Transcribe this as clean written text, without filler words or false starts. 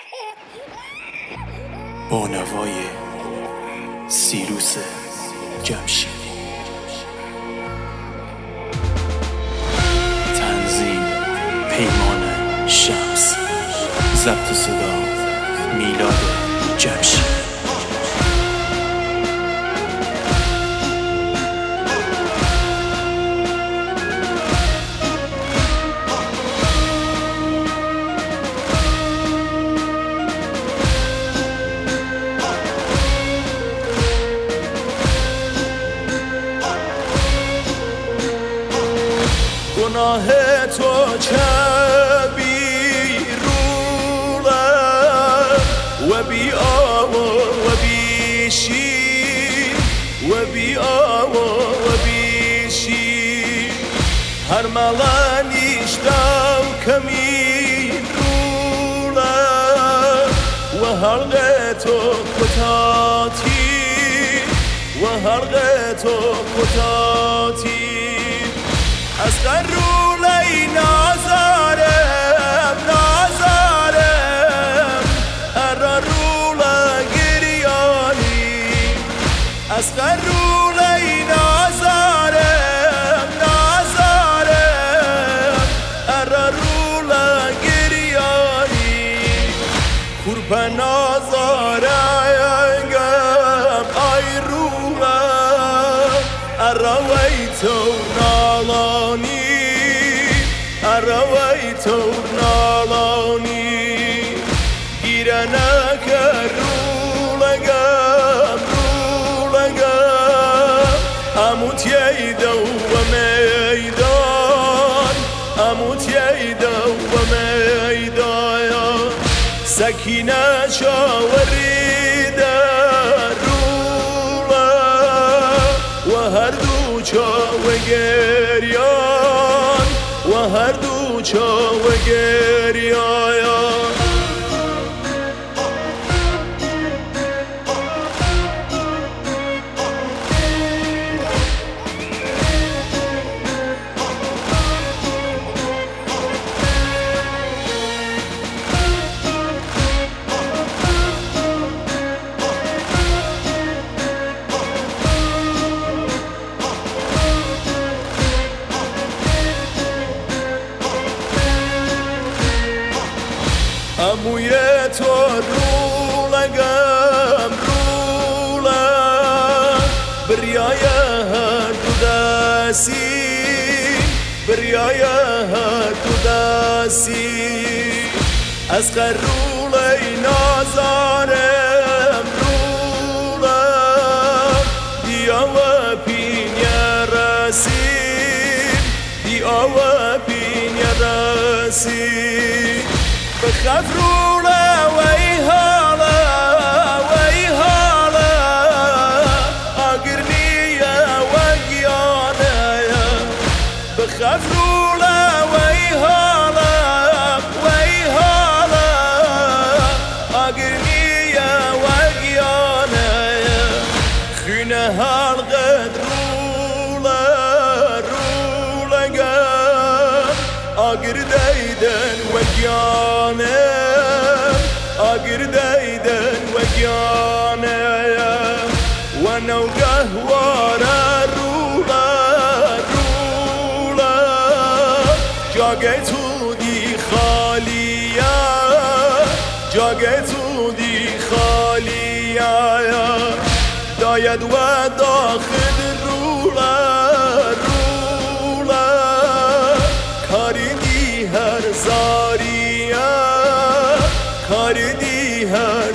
با نوای سیروس جمشید، تنظیم پیمان شمس، ضبط صدا میلاد جمشید. گناه تو چه بیروله و بی آوا و بی شیر و بی آوا و بی شیر هر ملانیش دو کمین روله و حلقه تو کتاتی و حلقه تو کتاتی از قرولی نازارم نازارم اررولا گریانی از قرولی نازارم نازارم اررولا گریانی kurpa nazarayangam ayruha arawayto nalani arawayto nalani girana karulagam rulagam amut yayda wa meydan amut yayda wa meydan سکینه شاوریده روله و هر دو چاو گریان و هر دو چاو گریان اموی تو رولگم روله بریای هر دو دستی بریای هر دو دستی از قرولی نازارم روله بیا و پینیا رسیم بیا و پینیا رسیم بخاف رولا ويهالا ويهالا أقرنيا وقيانا بخاف رولا ويهالا ويهالا أقرنيا وقيانا خينها الغد رولا رولا قام أقر دايدن وقيانا أقر دايدن وقيانا ونوقه ورا رولا رولا جاقيتو دي خالية جاقيتو دي خالية دايد وداخل رولا رولا كاري هر زاريا كاردي هر